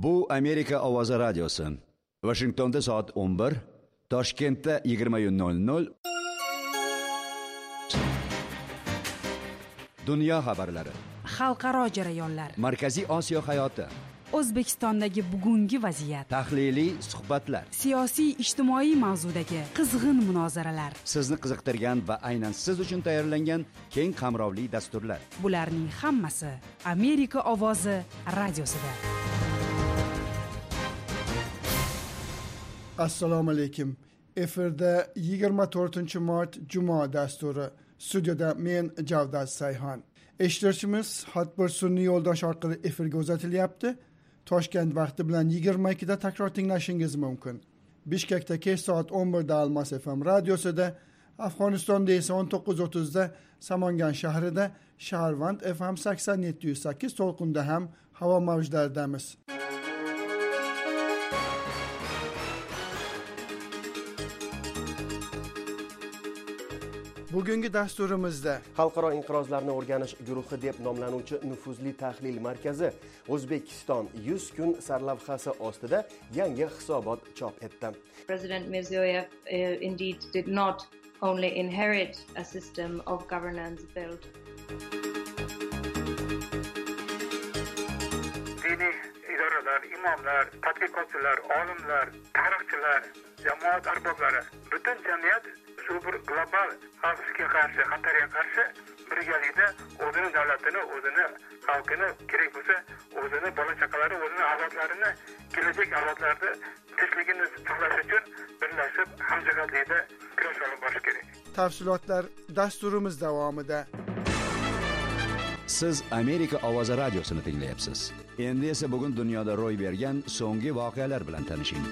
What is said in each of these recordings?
Bu Amerika ovozi radiosi. Washingtonda soat 11, Toshkentda 20:00. Dunyo xabarlari. Xalqaro jarayonlar. Markaziy Osiyo hayoti. O'zbekistondagi bugungi vaziyat. Tahliliy suhbatlar. Siyosiy ijtimoiy mavzudagi qizg'in munozaralar. Sizni qiziqtirgan va aynan siz uchun tayyorlangan keng qamrovli dasturlar. Bularning hammasi Amerika ovozi radiosida. Assalomu alaykum. Efirda 24-mart Juma dasturi. Studiyada men Javdad Sayhan. Eshituvchimiz Hatbir sun'iy yo'ldosh orqali efirga uzatilyapti. Toshkent vaqti bilan 22da takror tinglashingiz mumkin. Bishkekda kech soat 11da Almas FM radiosida, Afg'onistonda esa 19:30da Samangan shahrida Shaharvand FM 87.8 to'lqinda ham havo mavjlaridamiz. Bugungi dasturimizda Xalqaro inqirozlarni o'rganish guruhi deb nomlanuvchi nufuzli tahlil markazi O'zbekiston 100 kun sarlavhasi ostida yangi hisobot chop etdi. President Mirziyoyev indeed did not only inherit a system of governance built. Diniy idoralar, imomlar, tadqiqotchilar, olimlar, tarixchilar, jamoat arboblari, butun jamiyat shu bir global xavfga qarshi, xatarga qarshi birgalikda o'zini davlatini, o'zini xalqini, kerak bo'lsa o'zini bola chaqalari, o'zini avlodlarini, kelajak avlodlarda tinchligini saqlash uchun birlashib hamjihatlikda kurash olib borish kerak. Tafsilotlar dasturimiz davomida. Siz Amerika ovozi radiosini tinglayapsiz. Endi esa bugun dunyoda ro'y bergan so'nggi voqealar bilan tanishing.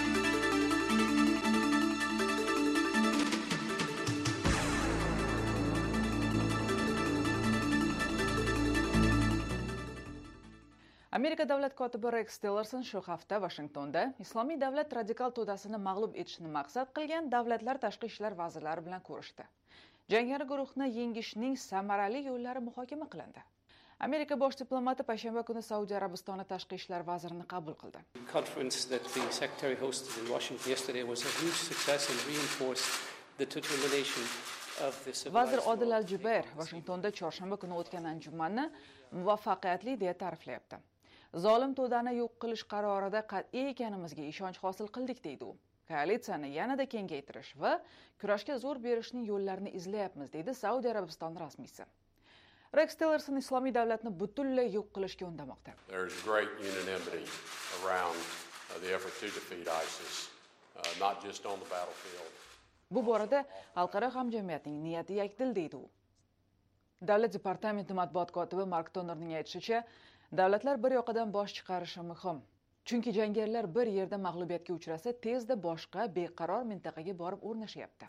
Amerika davlat kotibi Rex Tillerson shu hafta Washingtonda Islomiy davlat radikal to'dasini mag'lub etishni maqsad qilgan davlatlar tashqi ishlar vazirlari bilan ko'rishdi. Jangari guruhni yengishning samarali yo'llari muhokama qilindi. Amerika bosh diplomati payshanba kuni Saudiya Arabistoni tashqi ishlar vazirini qabul qildi. Conference that the secretary hosted in Washington yesterday was a huge success and reinforced the determination of the Vazir Odil Al-Jubayr Washingtonda chorshanba kuni o'tgan anjumanni muvaffaqiyatli deya ta'riflayapti. Zolim to'dani yo'q qilish qarorida qat'iy ekanimizga ishonch hosil qildik deydi u. Koalitsiyani yanada kengaytirish va kurashga zo'r berishning yo'llarini izlayapmiz deydi Saudiya Arabistoni rasmiysi. Rex Tillerson Islomiy davlatni butunlay yo'q qilishga undamoqda. There is great unanimity around the effort to defeat ISIS, not just on the battlefield. Bu borada xalqaro hamjamiyatning niyati yakdil deydi u. Davlat departamenti matbuot kotibi Mark Tonerning aytishicha, davlatlar bir yoqadan bosh chiqarishi muhim. Chunki jangarilar bir yerda mag'lubiyatga uchrasa, tezda boshqa beqaror mintaqaga borib o'rnashyapti.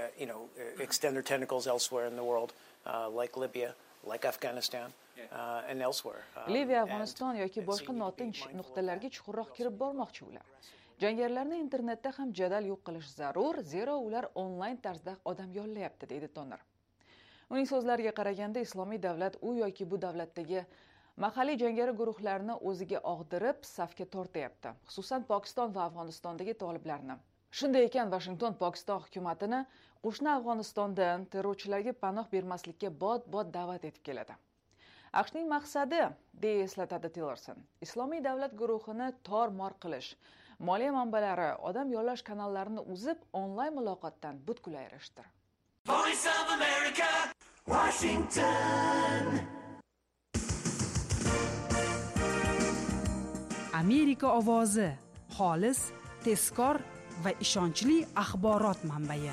Extend their tentacles elsewhere in the world, like Libya, like Afghanistan, and elsewhere. Liviya, Afg'oniston yoki boshqa notinch nuqtalarga chuqurroq kirib bormoqchi ular. Jangarilarni internetda ham jadal yo'q qilish zarur, zero ular onlayn tarzda odam yollayapti, deydi Toner. Uning so'zlariga qaraganda, Islomiy davlat u yoki bu davlatdagi mahalliy jangari guruhlarni o'ziga og'dirib, safga tortyapti, xususan Pokiston va Afg'onistondagi toliblarni. Shunday ekan, Washington Pokiston hukumatini qo'shni Afg'onistondan terrorchilarga panoh bermaslikka bot da'vat etib keladi. AQShning maqsadi, deya eslatadi Tillerson, Islomiy davlat guruhini tor-mor qilish, moliya manbalari, odam yollash kanallarini uzib, onlayn muloqotdan butkul ayirishdir. Voice of America, Washington. Amerika ovozi, xolis, tezkor va ishonchli axborot manbai.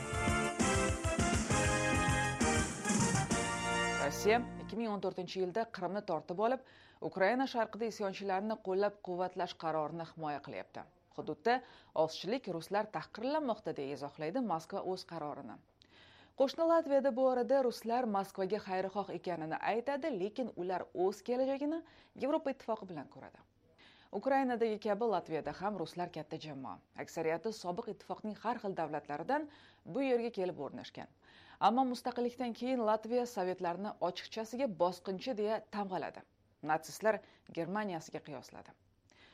Rossiya 2014-yilda Qrimni tortib olib, Ukraina sharqida isyonchilarni qo'llab-quvvatlash qarorini himoya qilyapti. Hududda ozchilik ruslar tahqirlanmoqda deya izohlaydi Moskva o'z qarorini. Qo'shni Latviyada bu orada ruslar Moskvaga xayrixoh ekanini aytadi, lekin ular o'z kelajagini Yevropa ittifoqi bilan ko'radi. Ukrainadagi kabi Latviyada ham ruslar katta jamoa. Aksariyati sobiq ittifoqning har xil davlatlaridan bu yerga kelib o'rnashgan. Ammo mustaqillikdan keyin Latviya sovetlarni ochiqchasiga bosqinchi deya tamg'aladi. Natsistlar Germaniyasiga qiyosladi.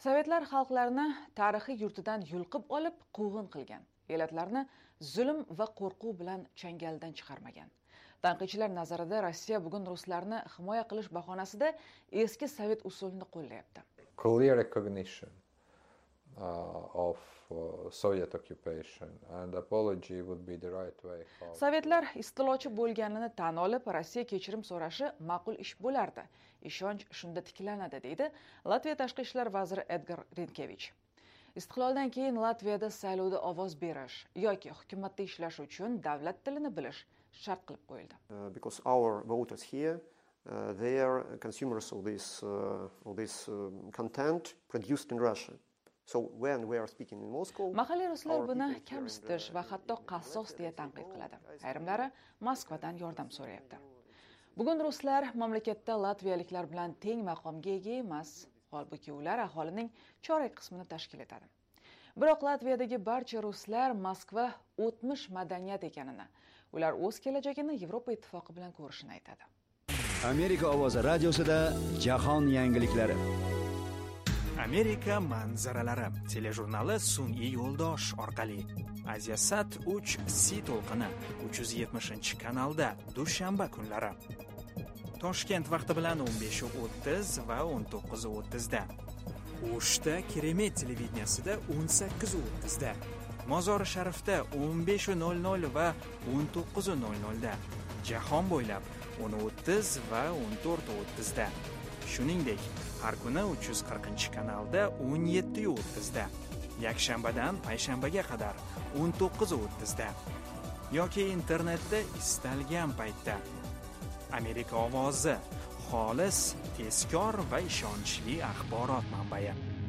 Sovetlar xalqlarni tarixiy yurtidan yulqib olib quvg'in qilgan, elatlarni zulm va qo'rquv bilan changaldan chiqarmagan. Tanqidchilar nazarida Rossiya bugun ruslarni himoya qilish bahonasida eski sovet usulini qo'llayapti. Clear recognition of Soviet occupation and apology would be the right way. Sovetlar istilochi bo'lganini tan olib, Rossiya kechirim so'rashi ma'qul ish bo'lardi. Ishonch shunda tiklanadi, deydi Latviya tashqi ishlar vaziri Edgar Rinkevich. Istiqloldan keyin Latviyada saylovda ovoz berish yoki hukumatda ishlash uchun davlat tilini bilish shart qilib qo'yildi. Because our voters here, they are consumers of this content produced in Russia. So when we are speaking in Moscow, mahalliy ruslar buni kamsitish va hatto qassos deya tanqid qiladi. Ayrimlari Moskvadan yordam so'rayapti. Bugun ruslar mamlakatda latviyaliklar bilan teng maqomga ega emas, holbuki ular aholining chorak qismini tashkil etadi. Biroq Latviyadagi barcha ruslar Moskva o'tmish madaniyat ekanini, ular o'z kelajagini Yevropa ittifoqi bilan ko'rishini aytadi. Amerika ovozi radiosida jahon yangiliklari. Amerika manzaralari telejurnali sun'iy yo'ldosh orqali Asiasat 3 C to'lqini 370-kanalda dushanba kunlari. Toshkent vaqti bilan 15:30 va 19:30 da. O'shda Keremet televideniyasida 18:30 da. Mozori Sharifda 15:00 va 19:00 da. Jahon bo'ylab 10:30 va 14:30 da. Shuningdek, har kuni 340-kanalda 17:30 da. Yakshanbadan payshanbaga qadar 19:30 da. Yoki internetda istalgan paytda. Amerika ovozi, xolis, tezkor va ishonchli axborot manbai.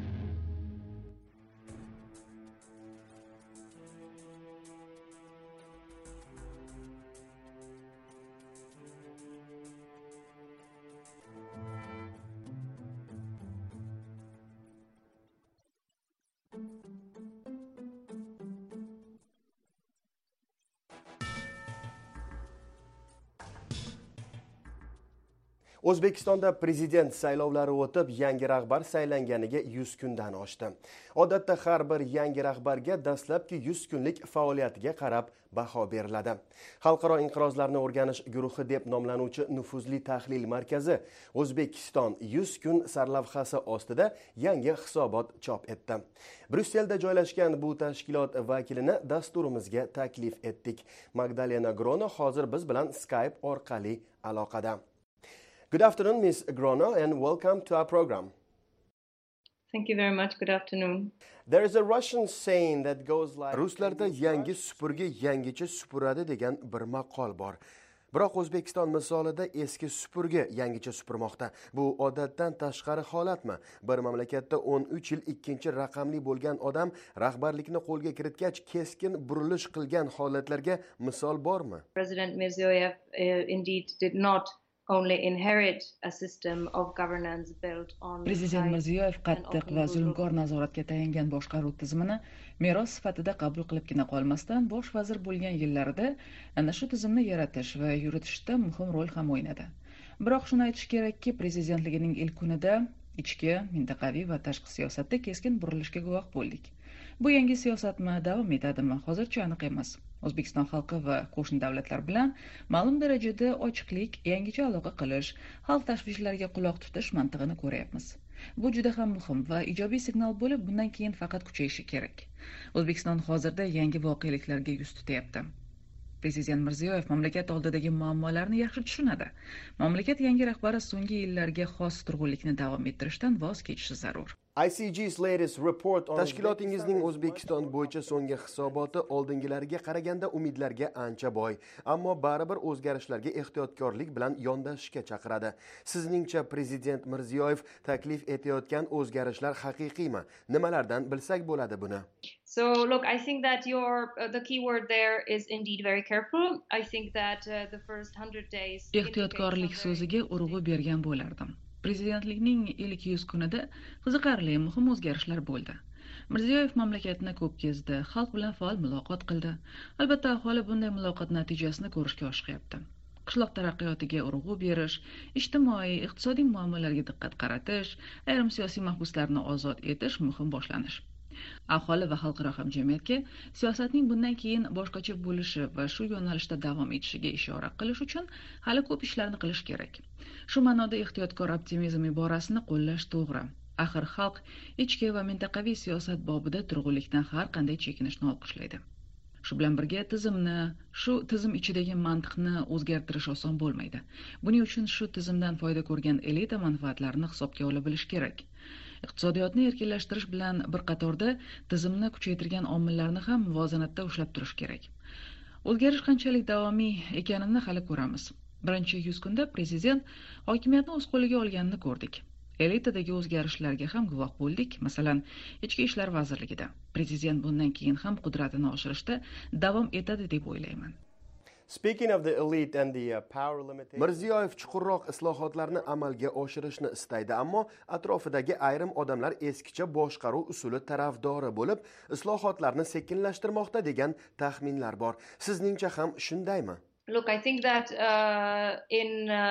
O'zbekistonda prezident saylovlari o'tib, yangi rahbar saylanganiga 100 kundan oshdi. Odatda har bir yangi rahbarga dastlabki 100 kunlik faoliyatiga qarab baho beriladi. Xalqaro inqirozlarni o'rganish guruhi deb nomlanuvchi nufuzli tahlil markazi O'zbekiston 100 kun sarlavhasi ostida yangi hisobot chop etdi. Bryusselda joylashgan bu tashkilot vakilini dasturimizga taklif etdik. Magdalena Grono hozir biz bilan Skype orqali aloqada. Good afternoon, Ms. Grono, and welcome to our program. Thank you very much. Good afternoon. There is a Russian saying that goes like... Ruslarda yangi supurgi yangicha supuradi degan bir maqol bor. Biroq O'zbekiston misolida eski supurgi yangicha supurmoqda. Bu odatdan tashqari holatmi? Bir mamlakatda 13 yil ikkinchi raqamli bo'lgan odam rahbarlikni qo'lga kiritgach keskin burilish qilgan holatlarga misol bormi? President Mirziyoyev indeed did not only inherit a system of governance built on Prezident Mirziyoyev qattiq va zulmkor nazoratga tayangan boshqaruv tizimini meros sifatida qabul qilibgina qolmasdan, bosh vazir bo'lgan yillarida ana shu tizimni yaratish va yuritishda muhim rol ham o'ynadi. Biroq shuni aytish kerakki, prezidentligining ilk kunida ichki, mintaqaviy va tashqi siyosatda keskin burilishga guvoh bo'ldik. Bu yangi siyosatmi, davom etadimi, hozircha aniq emas. O'zbekiston xalqi va qo'shni davlatlar bilan ma'lum darajada ochiqlik, yangicha aloqa qilish, xalq tashvishlariga quloq tutish mantig'ini ko'ryapmiz. Bu juda ham muhim va ijobiy signal bo'lib, bundan keyin faqat kuchayishi kerak. O'zbekiston hozirda yangi voqeliklarga yuz tutyapti. Prezident Mirziyoyev mamlakat oldidagi muammolarni yaxshi tushunadi. Mamlakat yangi rahbari so'nggi yillarga xos turg'unlikni davom ettirishdan voz kechishi zarur. ICG's latest report on tashkilotingizning O'zbekiston bo'yicha so'nggi hisoboti oldingilariga qaraganda umidlarga ancha boy, ammo baribir o'zgarishlarga ehtiyotkorlik bilan yondashishga chaqiradi. Sizningcha Prezident Mirziyoyev taklif etayotgan o'zgarishlar haqiqiymi? Nimalardan bilsak bo'ladi buni? So look, I think that the key word there is indeed very careful. I think that the first 100 days ehtiyotkorlik so'ziga urg'u bergan bo'lardim. Prezidentlikning ilk 100 kunida qiziqarli muhim o'zgarishlar bo'ldi. Mirziyoyev mamlakatni ko'p kezdi, xalq bilan faol muloqot qildi. Albatta, aholi bunday muloqot natijasini ko'rishga oshiqyapti. qishloq taraqqiyotiga urg'u berish, ijtimoiy, iqtisodiy muammolarga diqqat qaratish, ayrim siyosiy mahbuslarni ozod etish muhim boshlanish. Aholi va xalqaro hamjamiyatga siyosatning bundan keyin boshqacha bo'lishi va shu yo'nalishda davom etishiga ishora qilish uchun hali ko'p ishlarni qilish kerak. Shu ma'noda ehtiyotkor optimizm iborasini qo'llash to'g'ri. Axir xalq ichki va mintaqaviy siyosat bobida turg'unlikdan har qanday chekinishni olqishlaydi. Shu bilan birga shu tizim ichidagi mantiqni o'zgartirish oson bo'lmaydi. Buning uchun shu tizimdan foyda ko'rgan elita manfaatlarini hisobga ola bilish kerak. Iqtisodiyotni erkinlashtirish bilan bir qatorda tizimni kuchaytirgan omillarni ham muvozanatda ushlab turish kerak. O'zgarish qanchalik davomiy ekanini hali ko'ramiz. Birinchi 100 kunda prezident hokimiyatni o'z qo'liga olganini ko'rdik. Elitadagi o'zgarishlarga ham guvoh bo'ldik. Masalan, Ichki ishlar vazirligida prezident bundan keyin ham qudratini oshirishda davom etadi deb o'ylayman. Speaking of the elite and the power limitation, Mirziyoyev chuqurroq islohotlarni amalga oshirishni istaydi, ammo atrofidagi ayrim odamlar eskicha boshqaruv usuli tarafdori bo'lib, islohotlarni sekinlashtirmoqda degan taxminlar bor. Sizningcha ham shundaymi? Look, I think that in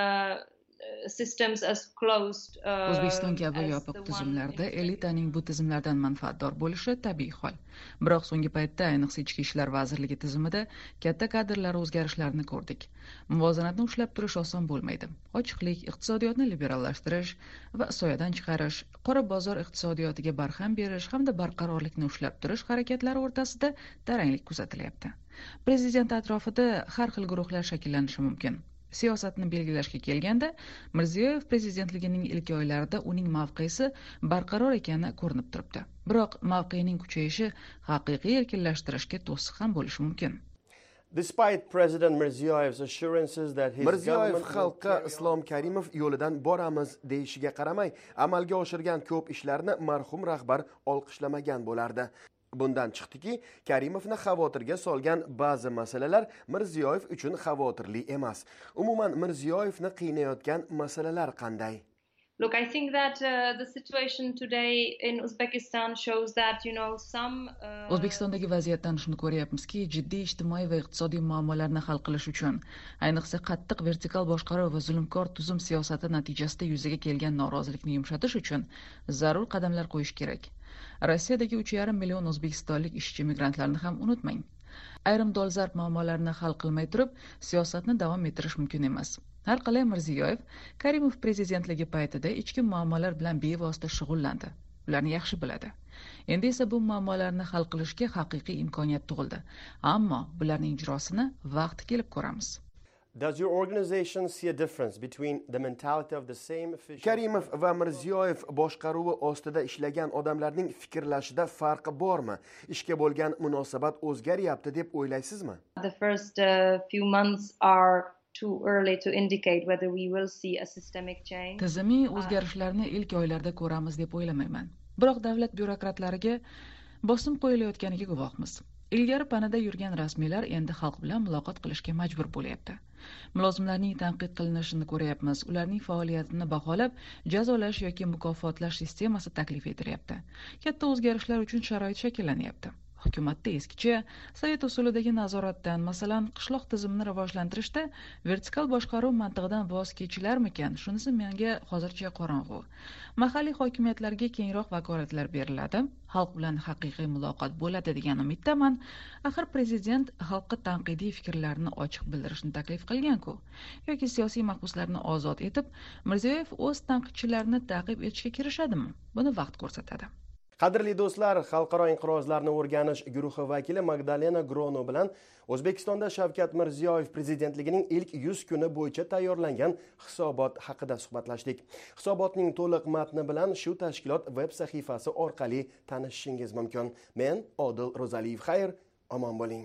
systems as closed O'zbekiston kabi yopiq tizimlarda elitaning bu tizimlardan manfaatdor bo'lishi tabiiy hol. Biroq so'nggi paytda, ayniqsa Ichki ishlar vazirligi tizimida katta kadrlar o'zgarishlarini ko'rdik. Muvozanatni ushlab turish oson bo'lmaydi. Ochiqlik, iqtisodiyotni liberallashtirish va soyadan chiqarish, qora bozor iqtisodiyotiga barham berish hamda barqarorlikni ushlab turish harakatlari o'rtasida taranglik kuzatilyapti. Prezident atrofida har xil guruhlar shakllanishi mumkin. Siyosatni belgilashga kelganda, Mirziyoyev prezidentligining ilk oylarida uning mavqesi barqaror ekani ko'rinib turibdi. Biroq mavqening kuchayishi haqiqiy erkinlashtirishga to'siq ham bo'lishi mumkin. Despite President Mirziyoyev's assurances that his government xalqqa Islom Karimov yo'lidan boramiz deyishiga qaramay, amalga oshirgan ko'p ishlarni marhum rahbar olqishlamagan bo'lardi. Bundan chiqdiki, Karimovni xavotirga solgan ba'zi masalalar Mirziyoyev uchun xavotirli emas. Umuman Mirziyoyevni qiynayotgan masalalar qanday? Look, I think that the situation today in Uzbekistan shows that, O'zbekistondagi vaziyatdan shuni ko'ryapmizki, jiddiy ijtimoiy va iqtisodiy muammolarni hal qilish uchun, ayniqsa qattiq vertikal boshqaruv va zulmkor tuzum siyosati natijasida yuzaga kelgan norozilikni yumshatish uchun zarur qadamlar qo'yish kerak. Rossiyadagi 3,5 million o'zbekistonlik ishchi migrantlarni ham unutmang. Ayrim dolzarb muammolarni hal qilmay turib, siyosatni davom ettirish mumkin emas. Har qalay Mirziyoyev Karimov prezidentligi paytida ichki muammolar bilan bevosita shug'ullandi. Ularni yaxshi biladi. Endi esa bu muammolarni hal qilishga haqiqiy imkoniyat tug'ildi. Ammo bularning ijrosini vaqti kelib ko'ramiz. Does your organization see a difference between the mentality of the same official? Karimov va Mirziyoyev boshqaruvi ostida ishlagan odamlarning fikrlashida farq bormi? Ishga bo'lgan munosabat o'zgaryapti deb o'ylaysizmi? The first few months are too early to indicate whether we will see a systemic change. Tizimiy o'zgarishlarni ilk oylarda ko'ramiz deb o'ylamayman. Biroq davlat byurokratlariga bosim qo'yilayotganiga guvohmiz. Ilgari panada yurgan rasmiylar endi xalq bilan muloqot qilishga majbur bo'lyapti. Mulozimlarning tanqid qilinishini ko'ryapmiz. Ularning faoliyatini baholab, jazolash yoki mukofotlash sistemasi taklif etilyapti. Katta o'zgarishlar uchun sharoit shakllanyapti. Hukumatda eskicha sovet usulidagi nazoratdan, masalan, qishloq tizimini rivojlantirishda vertikal boshqaruv mantig'idan voz kechilarmikan? Shunisi menga hozircha qorong'u. Mahalliy hokimiyatlarga kengroq vakolatlar beriladi. Xalq bilan haqiqiy muloqot bo'ladi degan umiddaman. Axir prezident xalqqa tanqidiy fikrlarini ochiq bildirishni taklif qilgan-ku. Yoki siyosiy mahbuslarni ozod etib, Mirziyoyev o'z tanqidchilarini ta'qib etishga kirishadimi? Buni vaqt ko'rsatadi. Qadrli do'stlar, Xalqaro inqirozlarni o'rganish guruhi vakili Magdalena Grono bilan O'zbekistonda Shavkat Mirziyoyev prezidentligining ilk 100 kuni bo'yicha tayyorlangan hisobot haqida suhbatlashdik. Hisobotning to'liq matni bilan shu tashkilot veb sahifasi orqali tanishishingiz mumkin. Men Odil Ro'zaliyev, xayr, omon bo'ling.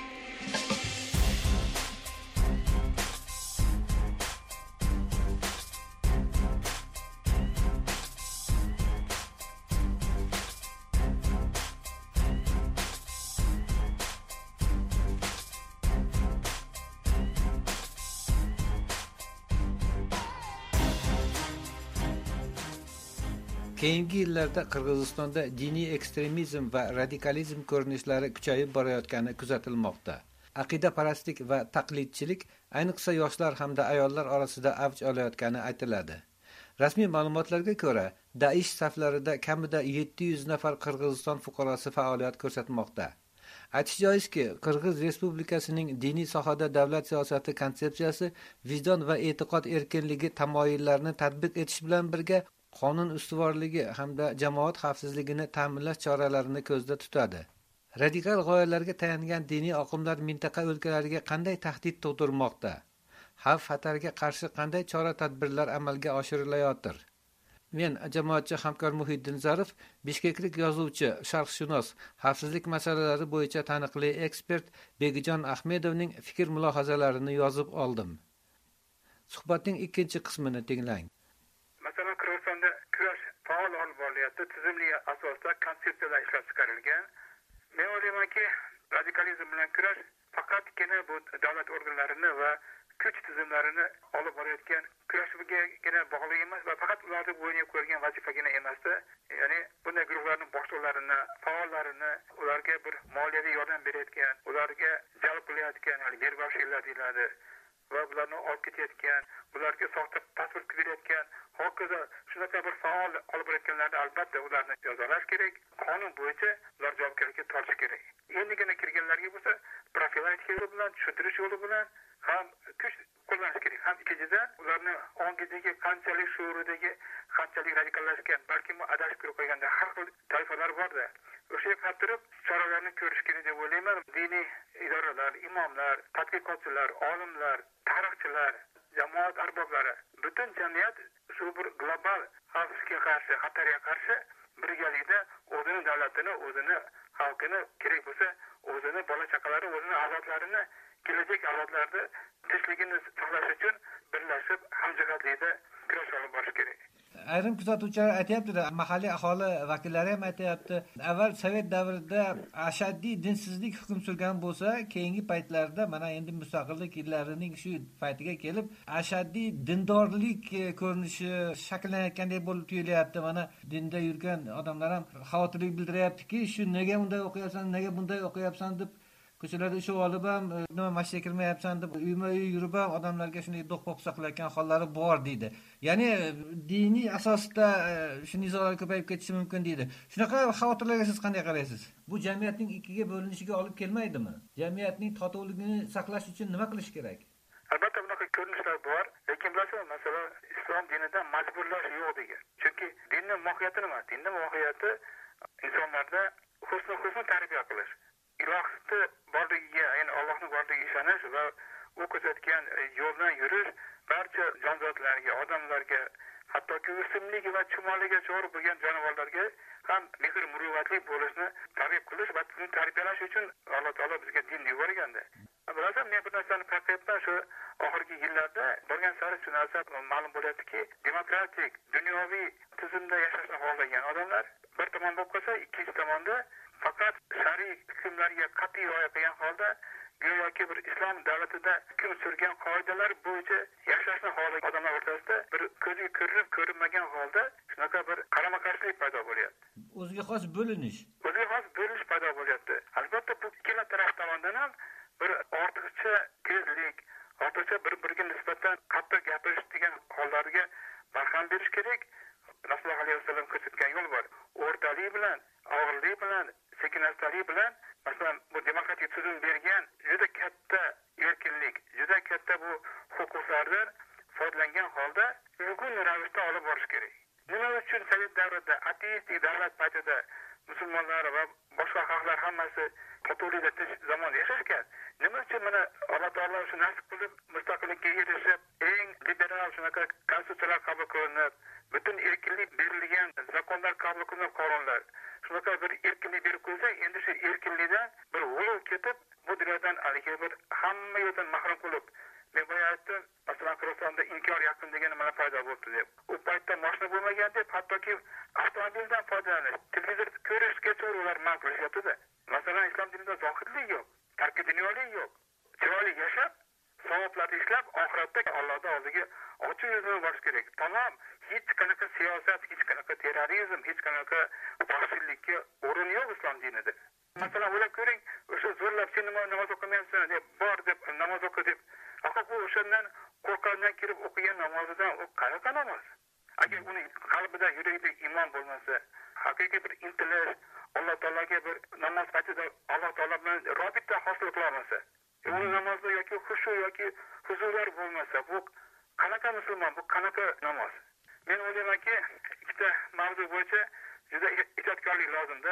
Keyingi yillarda Qirg'izistonda diniy ekstremizm va radikalizm ko'rinishlari kuchayib borayotgani kuzatilmoqda. aqidaparastlik va taqlidchilik ayniqsa yoshlar hamda ayollar orasida avj olayotgani aytiladi. Rasmiy ma'lumotlarga ko'ra, Daesh saflarida kamida 700 nafar Qirg'iziston fuqarosi faoliyat ko'rsatmoqda. Aytish joizki, Qirg'iz Respublikasining diniy sohada davlat siyosati konsepsiyasi vijdon va e'tiqod erkinligi tamoyillarini tatbiq etish bilan birga qonun ustuvorligi hamda jamoat xavfsizligini ta'minlash choralarini ko'zda tutadi. Radikal g'oyalarga tayangan diniy oqimlar mintaqa o'lkalariga qanday tahdid tug'dirmoqda? Xavf-xatarga qarshi qanday chora-tadbirlar amalga oshirilayotir? Men jamoatchi hamkor Muhiddin Zarif, bishkeklik yozuvchi, sharqshunos, xavfsizlik masalalari bo'yicha taniqli ekspert Begijon Ahmedovning fikr-mulohazalarini yozib oldim. Suhbatning ikkinchi qismini tinglang. Masalan, Qirg'izistonda kurash faol olib borilyapti, tizimli asosda konsepsiyalar ishlab chiqarilgan. Men o'ylaymanki, radikalizm bilan kurash faqatgina bu davlat organlarini va kuch tizimlarini olib borayotgan kurashgagina bog'liq emas va faqat ularni bo'yniga qo'yilgan vazifagina emasda, ya'ni bunday guruhlarning boshliqlarini, faollarini, ularga bir moliyaviy yordam berayotgan, ularga jalb qilayotgan, ya'ni berbashirlar deyiladi va bularni olib ketayotgan, ularga soxta pasport berayotgan, hokazo shunaqa bir faol olib borayotganlarni albatta ularni jazolash kerak, qonun bo'yicha ular javobgarlikka tortish kerak. Endigina kirganlarga bo'lsa profilaktika yo'li bilan, tushuntirish yo'li bilan ham kuch qo'llanish kerak. Ham ikkinchidan ularni ongidagi qanchalik shuuridagi, qanchalik radikallashgan, balki adashib kirib qo'yganda har xil toifalar borda. O'sha yerga qarab turib choralarni ko'rish kerak deb o'ylayman. Diniy idoralar, imomlar, tadqiqotchilar, olimlar, tarixchilar, jamoat arboblari, butun jamiyat shu bir global xavfga qarshi, xatarga qarshi birgalikda o'zini davlatini, o'zini xalqini, kerak bo'lsa o'zini bola chaqalari, o'zini avlodlarini kelajak avlodlarda tinchligini saqlash uchun birlashib hamjihatlikda kurash olib borish kerak. Ayrim kuzatuvchilar aytayapti-da, mahalliy aholi vakillari ham aytayapti, avval sovet davrida ashaddiy dinsizlik hukm surgan bo'lsa, keyingi paytlarda mana endi mustaqillik yillarining shu paytiga kelib ashaddiy dindorlik ko'rinishi shakllanayotgandek bo'lib tuyulyapti. Mana dinda yurgan odamlar ham xavotirlik bildiryaptiki, shu nega unday o'qiyapsan, nega bunday o'qiyapsan deb ko'chalarda ishib olib ham nima masjidga kirmayapsan deb uyma-uy yurib ham odamlarga shunday do'q-po'qisa qilayotgan hollari bor deydi. Ya'ni diniy asosda shu nizolar ko'payib ketishi mumkin deydi. Shunaqa xavotirlarga siz qanday qaraysiz? Bu jamiyatning ikkiga bo'linishiga olib kelmaydimi? Jamiyatning totuvligini saqlash uchun nima qilish kerak? Albatta bunaqa ko'rinishlar bor, lekin bilasizmi, masalan, islom dinida majburlash yo'q degan. Chunki dinning mohiyati nima? Dinning mohiyati insonlarda husn tarbiya qilish. Ilohni borligiga, ya'ni Allohning borligiga ishonish va u ko'rsatgan yo'ldan yurish, barcha jonzotlarga, odamlarga, hattoki o'simlik va chumoliga chor bo'lgan jonivorlarga ham mehr-muruvvatli bo'lishni targ'ib qilish va buni tarbiyalash uchun Alloh taolo bizga din yuborganda. Bilasan, men bu narsani payqayapman, shu oxirgi yillarda borgan sari shu narsa ma'lum bo'lyaptiki, demokratik, dunyoviy tizimda yashashni xohlagan odamlar bir tomon bo'lib qolsa, ikkinchi tomonda faqat shariy hukmlarga qat'iy rioya qilgan holda go'yoki bir islom davlatida hukm surgan qoidalar bo'yicha yashashni xohlagan odamlar o'rtasida bir ko'zga ko'rinib ko'rinmagan holda shunaqa bir qarama-qarshilik paydo bo'lyapti. O'ziga xos bo'linish paydo bo'lyapti. Albatta bu ikkala taraf tomonidan ham bir ortiqcha tezlik, ortiqcha bir-biriga nisbatan qattiq gapirish degan hollarga barham berish kerak. Rasululloh alayhi vasallam ko'rsatgan yo'l bor. O'rtalik bilan, og'irlik bilan, sekinastalik bilan, masalan, bu demokratik tuzum bergan juda katta erkinlik, juda katta bu huquqlardan foydalangan holda uygun ravishda olib borish kerak. Nima uchun sovet davrida ateistik davlat paytida musulmonlar va boshqa xalqlar hammasi katolikda tinch zamonda yashashgan? Nima uchun mana Alloh taolo shu nasib qilib mustaqillikka erishib, eng liberal shunaqa konstitutsiyalar qabul qilinib, butun erkinlik berilgan zakonlar qabul qilinib, qonunlar shunaqa bir erkinlik berib qo'ysa, endi shu erkinlikdan bir g'ulov ketib, bu dunyodan haligi bir hamma yo'ldan mahrum qilib, men boya aytdim, masalan, Qirg'izistonda inkor yaqin degan nima paydo bo'ldi deb. U paytda mashina bo'lmagan deb, hattoki avtomobildan foydalanish, televizor ko'rishga ular man qilishyapti-da. Masalan, islom dinida zohidlik yo'q, tarki dunyolik yo'q. Chiroyli yashab, savoblarni ishlab, oxiratda Allohning oldiga ochiq yuzdan borish kerak. Tamom, hech qanaqa siyosat, hech qanaqa terrorizm, hech qanaqa vahshiylikka o'rin yo'q islom dinida. Masalan, o'ylab ko'ring, o'sha o'sha zo'rlab sen nima namoz o'qimayapsan deb bor deb namoz o'qi deb bu o'shandan qo'rqqandan kirib o'qigan namozidan u qanaqa namoz? Agar uning qalbida yuragida iymon bo'lmasa, haqiqiy bir intilish, Alloh taolaga bir namoz paytida Alloh taolo bilan robita hosil qilolmasa, uning namozda yoki xushu yoki huzurlar bo'lmasa, bu qanaqa musulmon, bu qanaqa namoz? Men o'ylaymanki, ikkita mavzu bo'yicha juda ehtiyotkorlik lozimda.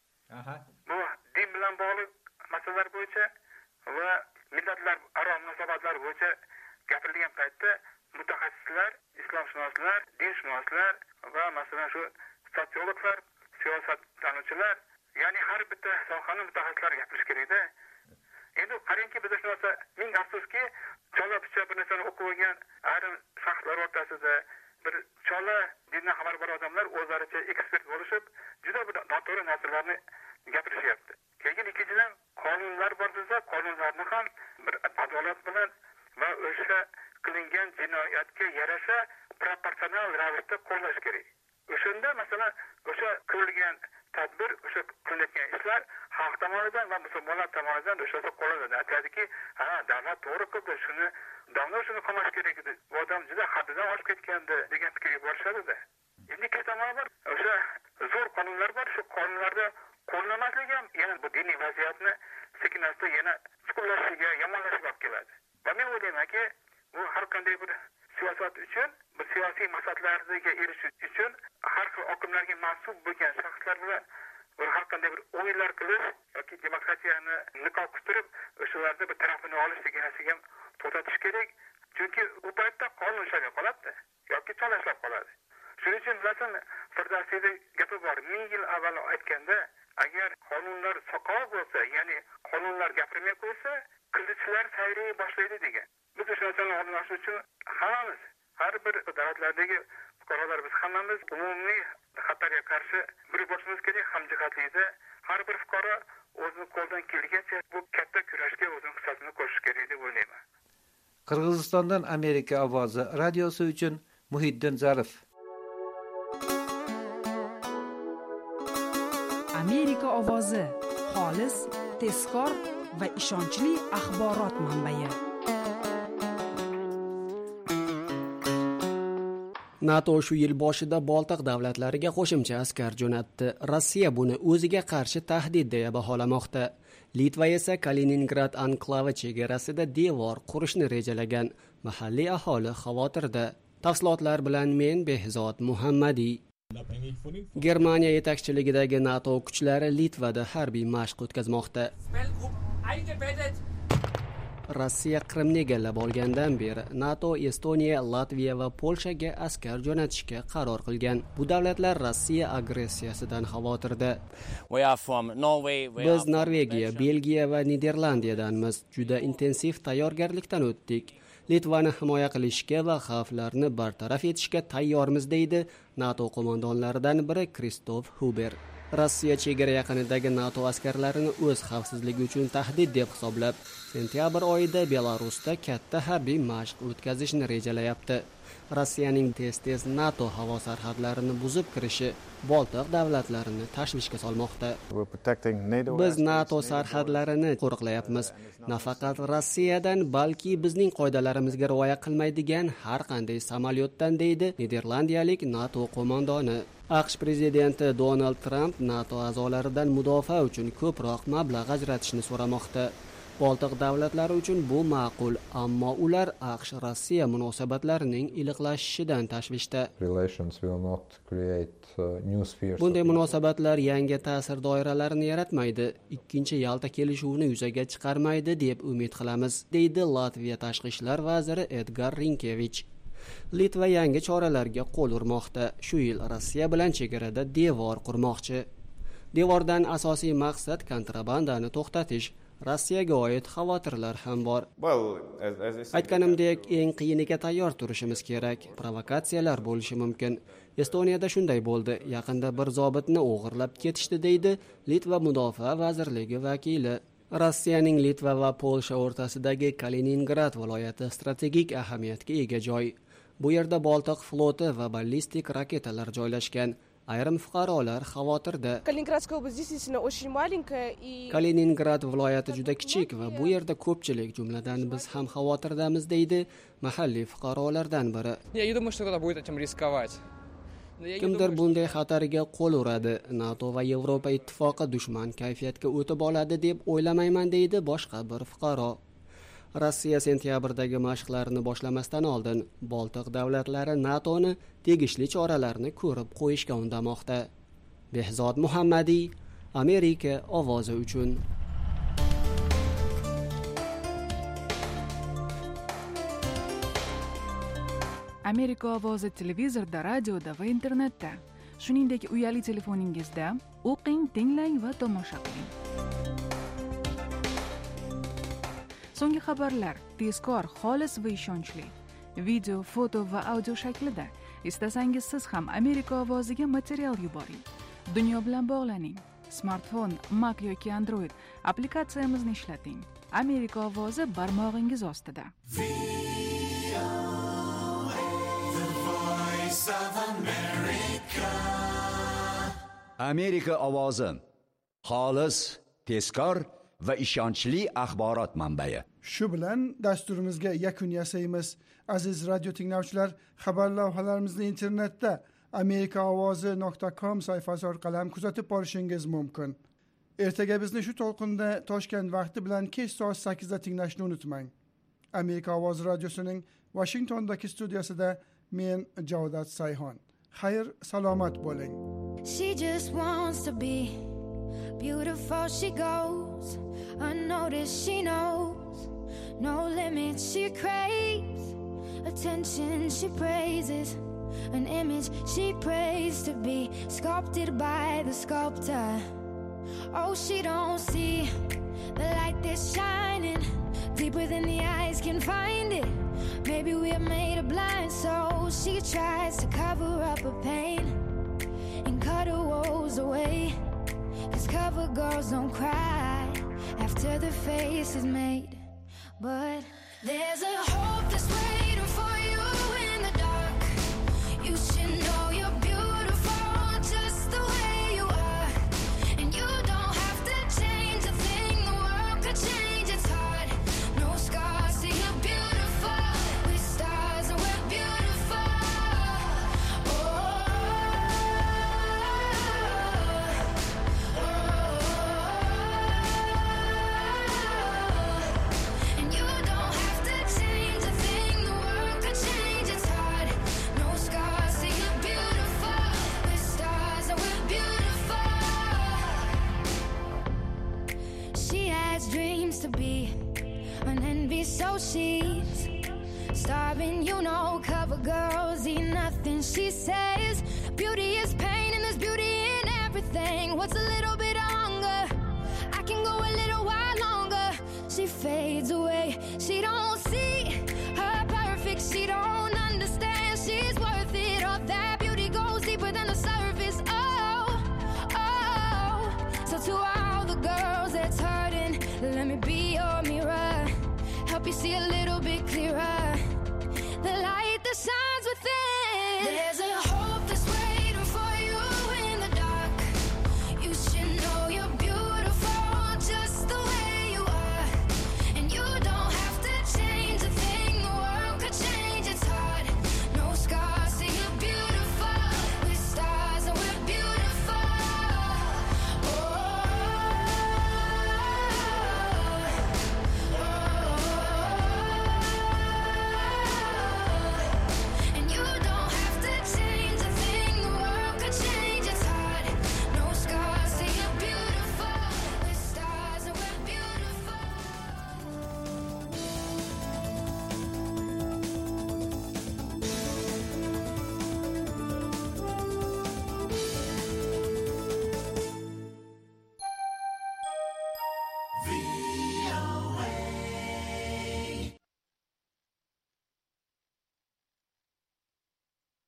Bu din bilan bog'liq masalalar bo'yicha va millatlar aro munosabatlar bo'yicha gapirilgan paytda mutaxassislar, islomshunoslar, dinshunoslar va masalan shu sotsiologlar, siyosatlanuvchilar, ya'ni har bitta sohani mutaxassislari gapirish kerak-da. Endi qarangki, bizda shu narsa, ming afsuski, chola picha bir narsani o'qib olgan ayrim shaxslar o'rtasida bir chola dindan xabardor odamlar o'zlaricha ekspert bo'lishib, juda bir noto'g'ri narsalarni gapirishyapti. Keyin ikkinchidan qonunlar bor bizda, qonunlarni ham bir adolat bilan va o'sha qilingan jinoyatga yarasha proporsional ravishda qo'llash kerak. O'shanda masalan o'sha qilingan tadbir, o'sha qilingan ishlar xalq tomonidan va musulmonlar tomonidan o'shasi qo'llanadi. Aytadiki, davlat to'g'ri qildi, shuni davlat shuni qilmash kerak edi. Bu odam juda haddidan oshib ketgandi degan fikrga borishadi-da. Endi ikki tomoni bor. O'sha zo'r qonunlar bor, shu qonunlarda qo'llanmasligi ham yana bu diniy vaziyatni sekin-asta yana chuqurlashishiga, yomonlashiga olib keladi. Va men o'ylaymanki, bu har qanday bir siyosat uchun, bir siyosiy maqsadlarga erishish uchun har xil oqimlarga mansub bo'lgan shaxslar bilan har qanday bir o'yinlar qilish yoki demokratiyani niqob qistirib, o'shalarda bir tarafini olish degan narsaga ham to'xtatish kerak. Chunki u paytda qonun ishlab qoladi yoki chalashib qoladi. Shuning uchun bilasan, Firdavsiyda gapi bor. 1000 yil avval aytganda, agar qonunlar soqov bo'lsa, ya'ni qonunlar gapirmay qo'ysa, qilichlar sayray boshlaydi degan. Biz o'sha narsani o'rnash uchun hammamiz, har bir davlatlardagi fuqarolar biz hammamiz umumiy xatarga qarshi bir bo'lishimiz kerak. Hamjihatlikda har bir fuqaro o'zini qo'ldan kelgancha bu katta kurashga o'zini hissasini qo'shishi kerak deb o'ylayman. Qirg'izistondan Amerika ovozi radiosi uchun Muhiddin Zarif. Amerika ovozi xolis, tezkor va ishonchli axborot manbai. NATO shu yil boshida Boltiq davlatlariga qo'shimcha askar jo'natdi. Rossiya buni o'ziga qarshi tahdid deya baholamoqda. Litva esa Kaliningrad anklavi chegarasida devor qurishni rejalagan. Mahalliy aholi xavotirda. Tafsilotlar bilan men Behzod Muhammadiy. Germaniya yetakchiligidagi NATO kuchlari Litvada harbiy mashq o'tkazmoqda. Rossiya Qrimni egallab olgandan beri NATO Estoniya, Latviya va Polshaga askar jo'natishga qaror qilgan. Bu davlatlar Rossiya agressiyasidan xavotirda. Biz Norvegiya, Belgiya va Niderlandiyadanmiz. Juda intensiv tayyorgarlikdan o'tdik. Litvani himoya qilishga va xavflarni bartaraf etishga tayyormiz, deydi NATO qo'mondonlaridan biri Kristof Huber. Rossiya chegara yaqinidagi NATO askarlarini o'z xavfsizligi uchun tahdid deb hisoblab, sentyabr oyida Belarusda katta harbiy mashq o'tkazishni rejalayapti. Rossiyaning tez-tez NATO havo sarhadlarini buzib kirishi Boltiq davlatlarini tashvishga solmoqda. Biz NATO sarhadlarini qo'riqlayapmiz. Nafaqat Rossiyadan, balki bizning qoidalarimizga rioya qilmaydigan har qanday samolyotdan, deydi niderlandiyalik NATO qo'mondoni. AQSh prezidenti Donald Trump NATO a'zolaridan mudofaa uchun ko'proq mablag' ajratishni so'ramoqda. Boltiq davlatlari uchun bu ma'qul, ammo ular AQSh-Rossiya munosabatlarining iliqlashishidan tashvishda. Bunday munosabatlar yangi ta'sir doiralarini yaratmaydi, ikkinchi Yalta kelishuvini yuzaga chiqarmaydi deb umid qilamiz, deydi Latviya tashqi ishlar vaziri Edgar Rinkevich. Litva yangi choralarga qo'l urmoqda. Shu yil Rossiya bilan chegarada devor qurmoqchi. Devordan asosiy maqsad kontrabandani to'xtatish. Rossiyaga oid xavotirlar ham bor. Aytganimdek, eng qiyiniga tayyor turishimiz kerak. Provokatsiyalar bo'lishi mumkin. Estoniyada shunday bo'ldi. Yaqinda bir zobitni o'g'irlab ketishdi, deydi Litva mudofaa vazirligi vakili. Rossiyaning Litva va Polsha o'rtasidagi Kaliningrad viloyati strategik ahamiyatga ega joy. Bu yerda Boltiq floti va ballistik raketalar joylashgan. ayrim fuqarolar xavotirda. Kaliningrad область действительно очень маленькая и Kaliningrad viloyati juda kichik va bu yerda ko'pchilik, jumladan biz ham xavotirdamiz, deydi mahalliy fuqarolardan biri. Я не думаю, что кто-то будет этим рисковать. Kimdir bunday xatarga qo'l uradi. NATO va Yevropa ittifoqi dushman kayfiyatga o'tib oladi deb o'ylamayman, deydi boshqa bir fuqaro. Rossiya sentyabrdagi mashqlarni boshlamasdan oldin Boltiq davlatlari NATOni tegishli choralarni ko'rib qo'yishga undamoqda. Behzod Muhammadiy, Amerika ovozi uchun. Amerika ovozi televizorda, radioda va internetda, shuningdek uyali telefoningizda o'qing, tinglang va tomosha qiling. So'nggi xabarlar tezkor, xolis va ishonchli. Video, foto va audio shaklida. Istasangiz siz ham Amerika ovoziga material yuboring. Dunyo bilan bog'laning. Smartfon, Mac yoki Android applikatsiyamizni ishlating. Amerika ovozi barmog'ingiz ostida. Amerika ovozi xolis, tezkor va ishonchli axborot manbai. Shu bilan dasturimizga yakun yasaymiz. Aziz radio tinglovchilar, xabar lavhalarimizni internetda amerikaovozi.com sayfasi orqali kuzatib borishingiz mumkin. Ertaga bizni shu to'lqinda Toshkent vaqti bilan kech soat 8 da tinglashni unutmang. Amerika ovozi radiosining Washingtondagi studiyasida men Javdat Sayhon. Xayr, salomat bo'ling. She just wants to be beautiful, she goes unnoticed, she knows no limits, she craves attention, she praises an image she prays to be sculpted by the sculptor. Oh, she don't see the light that's shining deeper than the eyes can find it. Maybe we're made of blind, so she tries to cover up her pain and cut her woes away. 'Cause cover girls don't cry after the face is made. But there's a hope that's waiting for you in the dark. You should know you're beautiful just the way you are. And you don't have to change a thing, the world could change, it's hard. No scars, see you're beautiful. We're stars and we're beautiful. And you don't have to change a thing, the world could change, it's hard. No scars, see you're beautiful. We're stars and we're beautiful. She has dreams to be an envy, so she's starving, you know. Cover girls eat nothing, she says. Beauty is pain and there's beauty in everything. What's a little bit of hunger? I can go a little while longer. She fades away, she don't see her perfect, she don't understand she's worth it. All that beauty goes deeper than the surface. Oh, oh. So to all the girls that's hurting, let me be your mirror, help you see a little bit clearer, the light that shines within. There's a hope that's waiting for you in the dark. You should know you're beautiful just the way you are. And you don't have to change a thing, the world could change, it's hard. No scars, see you're beautiful. We're stars and we're beautiful. And you don't have to change a thing, the world could change, it's hard. No scars, see you're beautiful. We're stars and we're beautiful.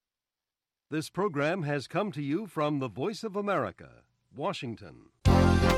This program has come to you from the Voice of America, Washington.